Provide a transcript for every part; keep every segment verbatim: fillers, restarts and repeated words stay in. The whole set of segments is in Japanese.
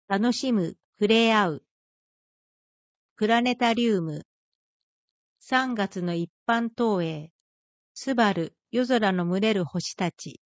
楽しむ、触れ合う。プラネタリウム。さんがつの一般投影。スバル、夜空の群れる星たち。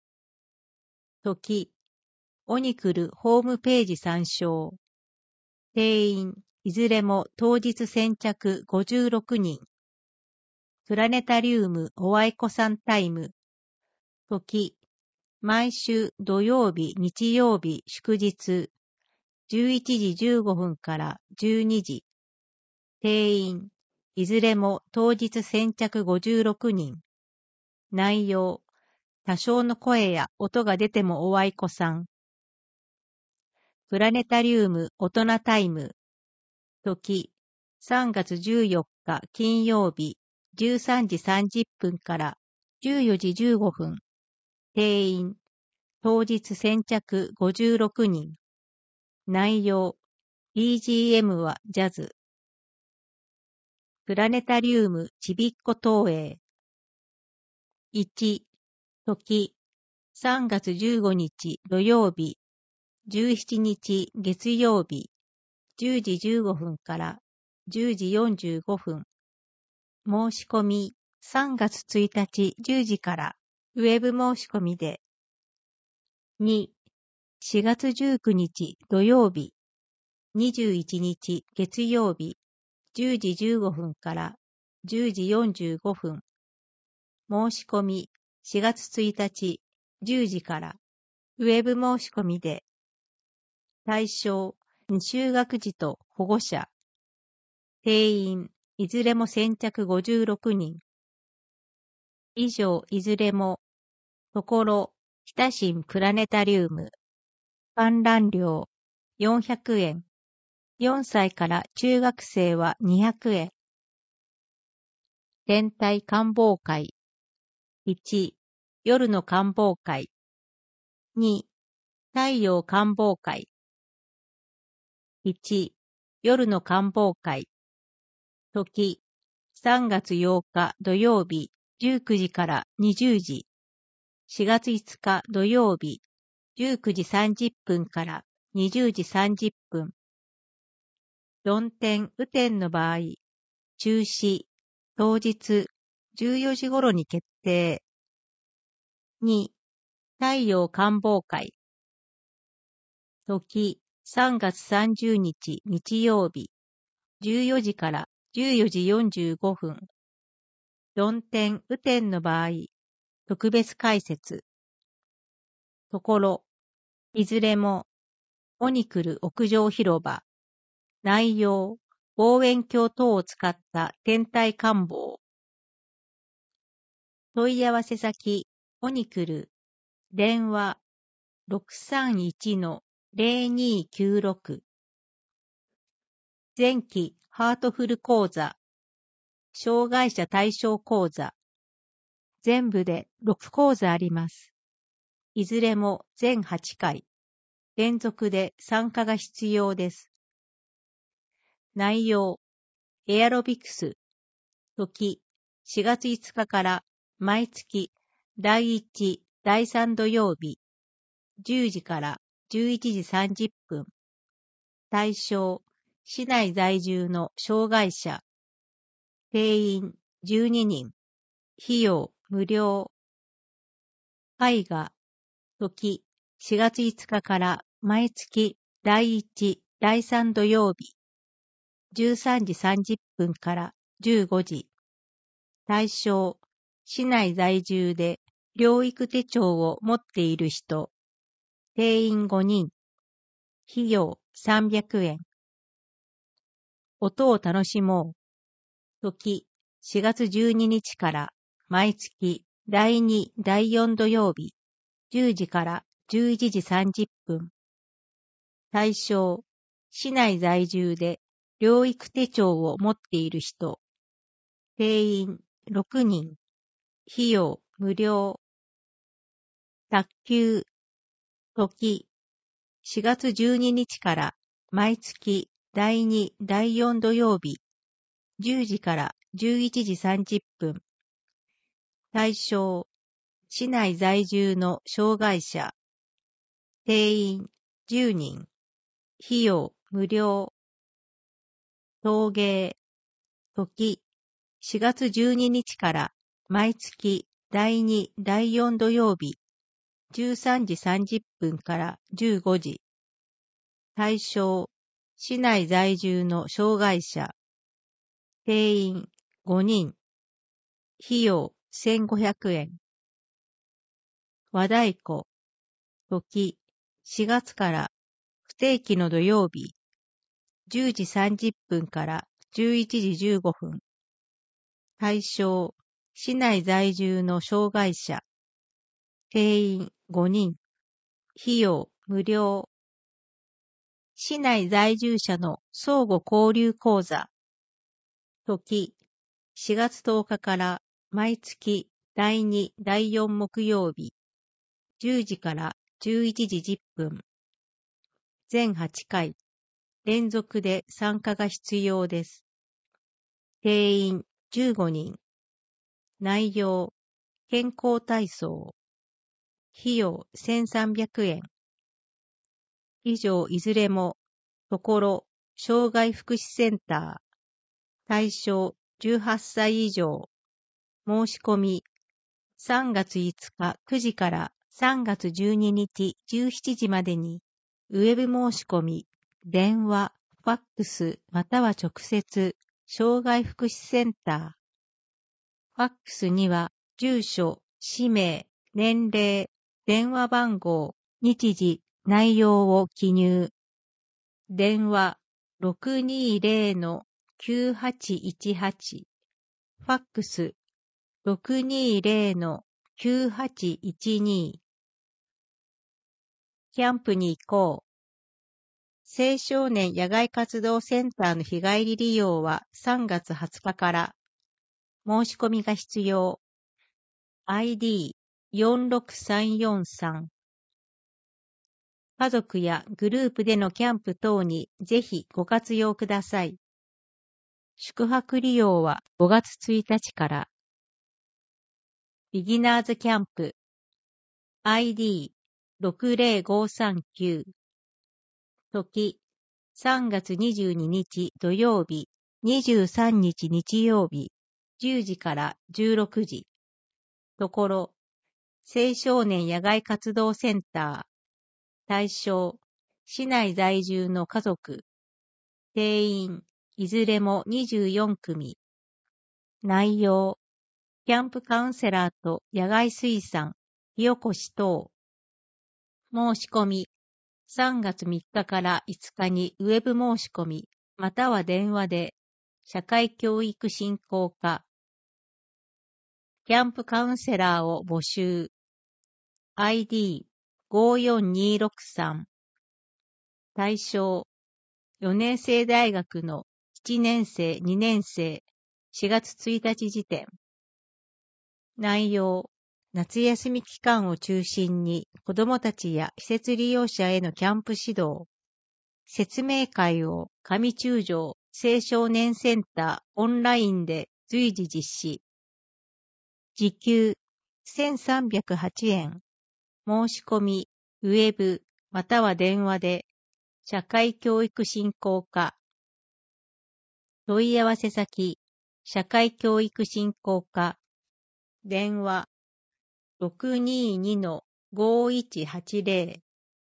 時。オニクルホームページ参照。定員、いずれも当日先着ごじゅうろくにん。プラネタリウムおあいこさんタイム。時。毎週土曜日、日曜日、祝日。じゅういちじじゅうごふんからじゅうにじ。定員、いずれも当日先着ごじゅうろくにん。内容、多少の声や音が出てもおあいこさん。プラネタリウム大人タイム。時、さんがつじゅうよっか金曜日、じゅうさんじさんじゅっぷんからじゅうよじじゅうごふん。定員、当日先着ごじゅうろくにん。内容、ビージーエム はジャズ。プラネタリウムちびっこ投影。いち、時、さんがつじゅうごにち土曜日、じゅうしちにち月曜日、じゅうじじゅうごふんからじゅうじよんじゅうごふん。申し込み、さんがつついたちじゅうじからウェブ申し込みで。に、しがつじゅうくにち土曜日、にじゅういちにち月曜日、じゅうじじゅうごふんからじゅうじよんじゅうごふん。申し込み、しがつついたちじゅうじからウェブ申し込みで。対象、未就学児と保護者。定員、いずれも先着ごじゅうろくにん。以上、いずれも、ところ、北新プラネタリウム。観覧料、よんひゃくえん。よんさいから中学生はにひゃくえん。天体観望会。いち、夜の観望会。に、太陽観望会。いち、夜の観望会。時、さんがつようか土曜日、じゅうくじからにじゅうじ。しがついつか土曜日、じゅうくじさんじゅっぷんからにじゅうじさんじゅっぷん。論点雨天の場合、中止、当日、じゅうよじ頃に決定。に、太陽観望会。時、さんがつさんじゅうにち日曜日、じゅうよじからじゅうよじよんじゅうごふん。論点雨天の場合、特別解説。ところ、いずれも、オニクル屋上広場。内容、望遠鏡等を使った天体観望。問い合わせ先、オニクル。電話、ろくさんいちのゼロにきゅうろく。前期ハートフル講座。障害者対象講座。全部でろく講座あります。いずれも全はちかい。連続で参加が必要です。内容、エアロビクス。時、しがついつかから毎月だいいち、だいさん土曜日、じゅうじからじゅういちじさんじゅっぷん。対象、市内在住の障害者。定員じゅうににん。費用無料。絵画、時、しがついつかから毎月だいいち、だいさん土曜日、じゅうさんじさんじゅっぷんからじゅうごじ。対象、市内在住で療育手帳を持っている人。定員ごにん。費用さんびゃくえん。音を楽しもう。時、しがつじゅうににちから毎月だいに、だいよん土曜日、じゅうじからじゅういちじさんじゅっぷん。対象、市内在住で療育手帳を持っている人。定員ろくにん。費用無料。卓球、時、しがつじゅうににちから毎月だいに、だいよん土曜日、じゅうじからじゅういちじさんじゅっぷん。対象、市内在住の障害者。定員じゅうにん。 費用無料。陶芸。時、しがつじゅうににちから毎月だいに、だいよん土曜日、じゅうさんじさんじゅっぷんからじゅうごじ。対象、市内在住の障害者。定員ごにん。費用せんごひゃくえん。和太鼓。時、しがつから不定期の土曜日、じゅうじさんじゅっぷんからじゅういちじじゅうごふん。対象、市内在住の障害者。定員ごにん。費用無料。市内在住者の相互交流講座。時、しがつとおかから毎月だいに、だいよん木曜日、じゅうじからじゅういちじじゅっぷん。全はちかい、連続で参加が必要です。定員じゅうごにん。内容、健康体操。費用せんさんびゃくえん。以上いずれも、ところ、障害福祉センター。対象じゅうはっさい以上。申し込み、さんがついつかくじからさんがつじゅうににちじゅうしちじまでに、ウェブ申し込み、電話、ファックスまたは直接、障害福祉センター。ファックスには、住所、氏名、年齢、電話番号、日時、内容を記入。電話 ろくにーぜろ きゅうはちいちはち。ファックス ろくにーぜろ きゅうはちいちに。キャンプに行こう。青少年野外活動センターの日帰り利用はさんがつはつかから。申し込みが必要。アイディーよんろくさんよんさん。家族やグループでのキャンプ等にぜひご活用ください。宿泊利用はごがつついたちから。ビギナーズキャンプ アイディーろくぜろごさんきゅう。時さんがつにじゅうににち土曜日、にじゅうさんにち日曜日、じゅうじからじゅうろくじ。ところ、青少年野外活動センター。対象、市内在住の家族。定員、いずれもにじゅうよんくみ。内容、キャンプカウンセラーと野外水産、火起こし等。申し込み、さんがつみっかからいつかにウェブ申し込み、または電話で、社会教育振興課。キャンプカウンセラーを募集。アイディーごよんにろくさん。対象、よねんせい大学のいちねんせい、にねんせい、しがつついたち時点。内容、夏休み期間を中心に子どもたちや施設利用者へのキャンプ指導、説明会を上中条青少年センターオンラインで随時実施。時給せんさんびゃくはちえん。申し込み、ウェブまたは電話で社会教育振興課。問い合わせ先、社会教育振興課。電話 ろくにーにのごいちはちぜろ。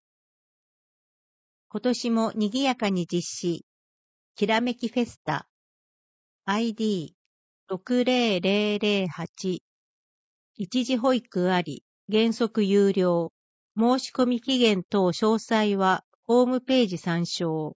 今年も賑やかに実施。きらめきフェスタ。アイディーろくぜろぜろぜろはち。一時保育あり、原則有料。申し込み期限等詳細はホームページ参照。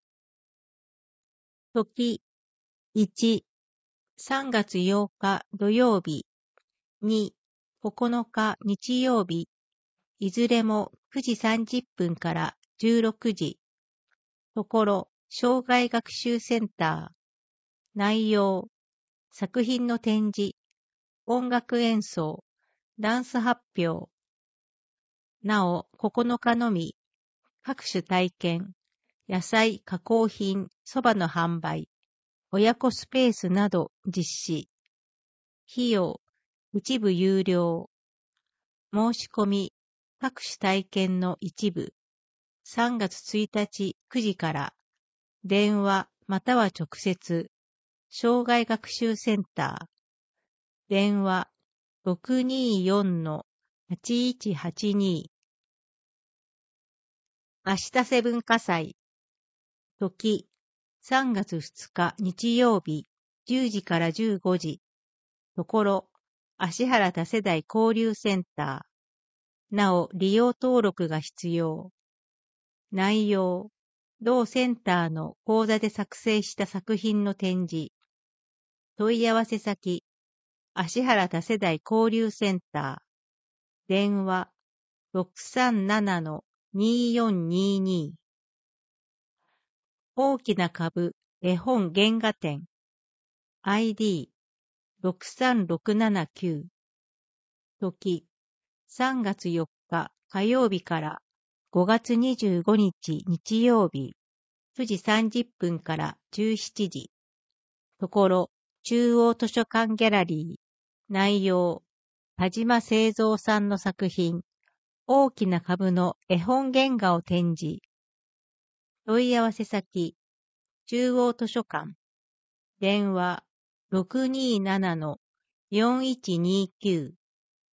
時いち、さんがつようか土曜日。に、ここのか日曜日。いずれもくじさんじゅっぷんからじゅうろくじ。ところ、障害学習センター。内容、作品の展示、音楽演奏、ダンス発表。なお、ここのかのみ、各種体験、野菜、加工品、そばの販売、親子スペースなど実施。費用、一部有料。申し込み、各種体験の一部。 さんがつついたちくじから電話または直接障害学習センター電話 ろくにーよん はちいちはちに 明日セブン火災時さんがつふつか日曜日じゅうじからじゅうごじところ芦原多世代交流センターなお利用登録が必要内容同センターの講座で作成した作品の展示問い合わせ先芦原多世代交流センター電話 ろくさんななのにーよんにーにー 大きな株絵本原画展 アイディーろくさんろくななきゅう 時さんがつよっか火曜日からごがつにじゅうごにち日曜日くじさんじゅっぷんからじゅうしちじところ中央図書館ギャラリー内容田島清三さんの作品大きな株の絵本原画を展示問い合わせ先中央図書館電話 ろくにーななのよんいちにーきゅう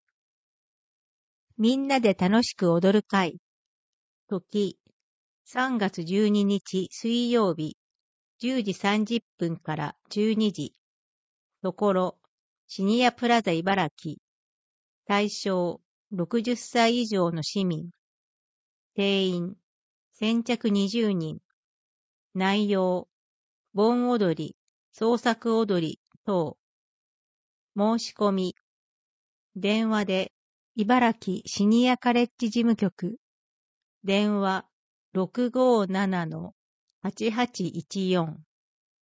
みんなで楽しく踊る会時さんがつじゅうににち水曜日じゅうじさんじゅっぷんからじゅうにじところシニアプラザ茨城対象ろくじゅっさい以上の市民定員先着にじゅうにん内容盆踊り創作踊り等申し込み電話で茨城シニアカレッジ事務局電話 ろくごーななのはちはちいちよん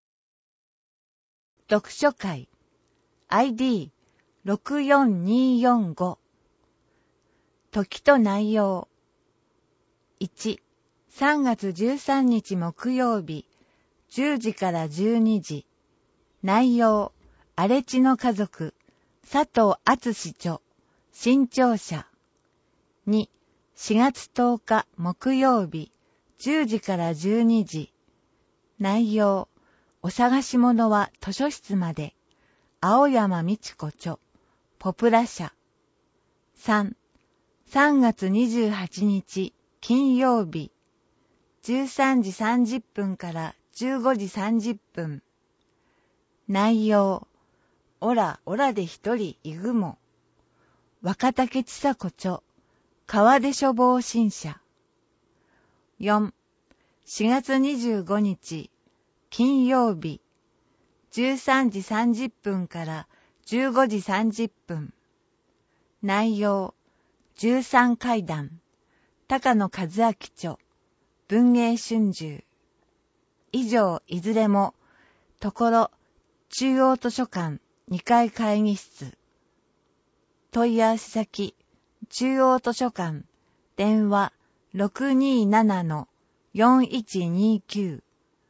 読書会 アイディーろくよんにーよんご 時と内容いち、さんがつじゅうさんにち木曜日じゅうじからじゅうにじ内容荒地の家族佐藤敦著新潮社に、しがつとおか木曜日じゅうじからじゅうにじ内容お探し物は図書室まで青山美智子著ポプラ社さん、さんがつにじゅうはちにち金曜日じゅうさんじさんじゅっぷんからじゅうごじさんじゅっぷん内容オラオラで一人いぐも若竹千佐子著川出処方新社よん、しがつにじゅうごにち金曜日じゅうさんじさんじゅっぷんからじゅうごじさんじゅっぷん内容じゅうさんかいだん高野和明著文藝春秋以上いずれもところ中央図書館にかい会議室問い合わせ先中央図書館電話 ろくにーななのよんいちにーきゅう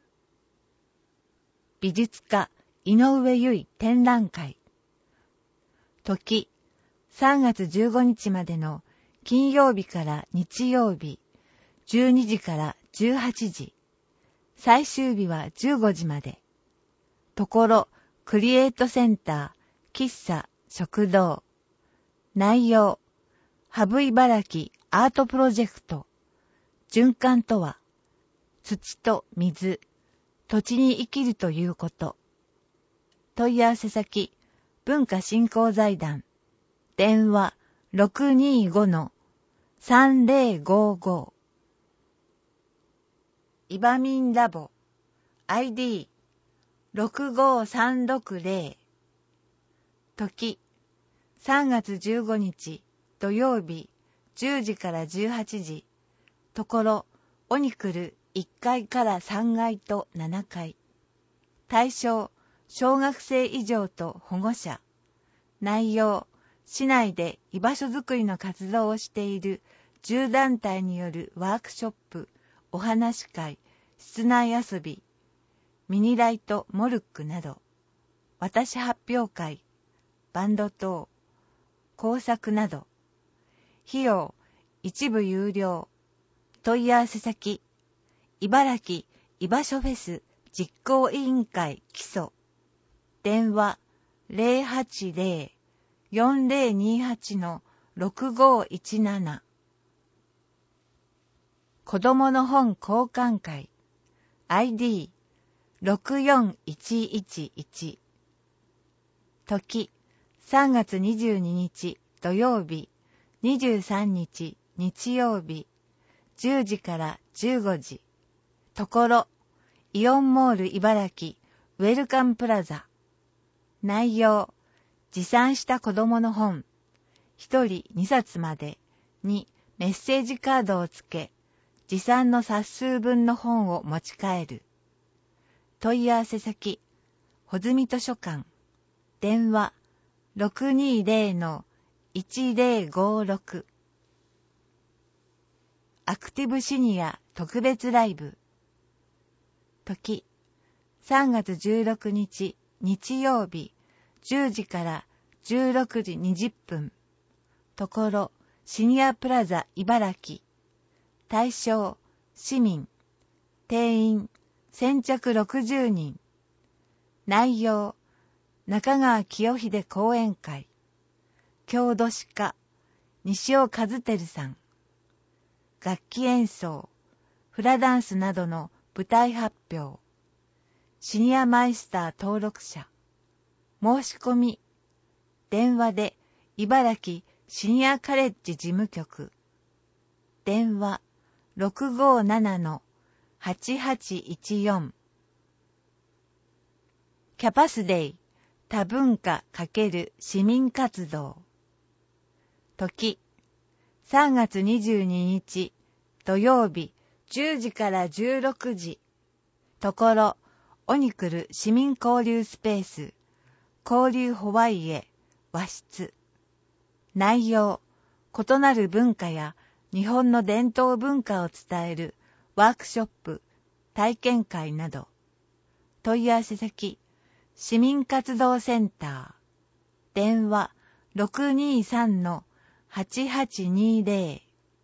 美術家井上由衣展覧会時さんがつじゅうごにちまでの金曜日から日曜日じゅうにじからじゅうはちじ最終日はじゅうごじまでところクリエイトセンター喫茶食堂内容ハブ茨城アートプロジェクト循環とは土と水土地に生きるということ問い合わせ先文化振興財団電話 ろくにーごのさんぜろごご イバミンラボ アイディーろくごさんろくぜろ 時さんがつじゅうごにち土曜日じゅうじからじゅうはちじところオニクルいっかいからさんがいとななかい対象小学生以上と保護者内容市内で居場所づくりの活動をしているじゅうだんたいによるワークショップお話し会室内遊びミニライトモルックなど私発表会バンド等工作など費用一部有料問い合わせ先、茨城居場所フェス実行委員会基礎。電話 ゼロはちゼロ よんゼロにはち ろくごいちなな。子供の本交換会 アイディーろくよんいちいちいち。時さんがつにじゅうににち土曜日、にじゅうさんにち日曜日、じゅうじからじゅうごじ。ところ、イオンモール茨城ウェルカムプラザ。内容、持参した子供の本、ひとりにさつまでにメッセージカードをつけ、持参の冊数分の本を持ち帰る。問い合わせ先、穂積図書館。電話 ろくにゼロ いちゼロごろく。アクティブシニア特別ライブ。時さんがつじゅうろくにち日曜日、じゅうじからじゅうろくじにじゅっぷん。ところ、シニアプラザ茨城。対象、市民。定員、先着ろくじゅうにん。内容、中川清秀講演会。郷土史家、西尾和輝さん。楽器演奏、フラダンスなどの舞台発表。シニアマイスター登録者。申し込み。電話で茨城シニアカレッジ事務局。電話 ろくごなな はちはちいちよん。キャパスデイ多文化×市民活動。時さんがつにじゅうににち土曜日じゅうじからじゅうろくじ。ところ、オニクル市民交流スペース、交流ホワイエ和室。内容、異なる文化や日本の伝統文化を伝えるワークショップ、体験会など。問い合わせ先、市民活動センター。電話 ろくにさん はちはちにゼロ。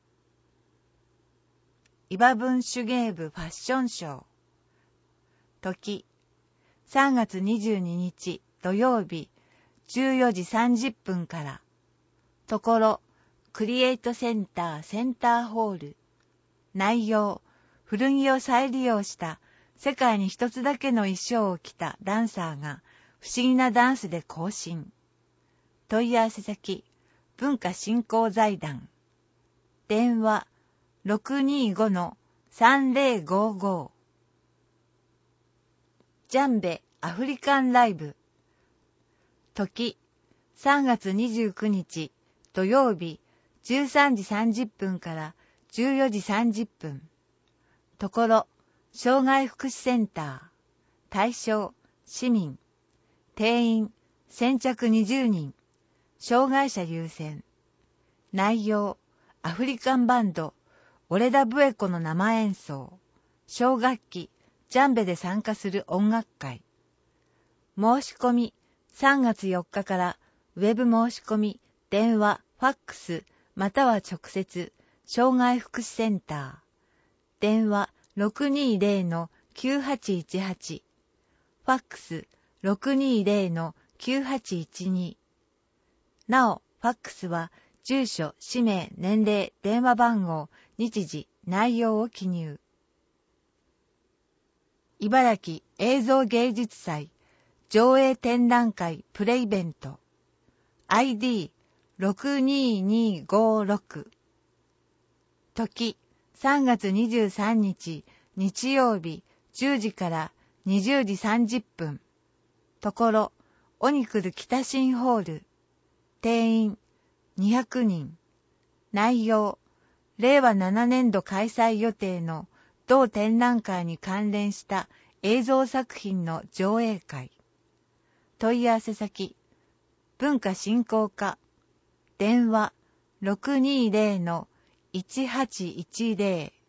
岩文手芸部ファッションショー。時さんがつにじゅうににち土曜日じゅうよじさんじゅっぷんから。ところ、クリエイトセンターセンターホール。内容、古着を再利用した世界に一つだけの衣装を着たダンサーが不思議なダンスで行進。問い合わせ先、文化振興財団。電話 ろくにご さんゼロごご。ジャンベアフリカンライブ。時さんがつにじゅうくにち土曜日じゅうさんじさんじゅっぷんからじゅうよじさんじゅっぷん。ところ、障害福祉センター。対象、市民。定員、先着にじゅうにん。障害者優先。内容、アフリカンバンド、オレダ・ブエコの生演奏。小楽器、ジャンベで参加する音楽会。申し込み、さんがつよっかからウェブ申し込み、電話、ファックス、または直接、障害福祉センター。電話 ろくにゼロ きゅうはちいちはち。ファックス ろくにゼロ きゅうはちいちに。なお、ファックスは、住所、氏名、年齢、電話番号、日時、内容を記入。茨城映像芸術祭上映展覧会プレイベント アイディーろくににごろく。時さんがつにじゅうさんにち日曜日じゅうじからにじゅうじさんじゅっぷん。ところ、オニクル北新ホール。定員にひゃくにん。内容、れいわななねんど開催予定の同展覧会に関連した映像作品の上映会。問い合わせ先、文化振興課。電話 ろくにゼロ いちはちいちゼロ。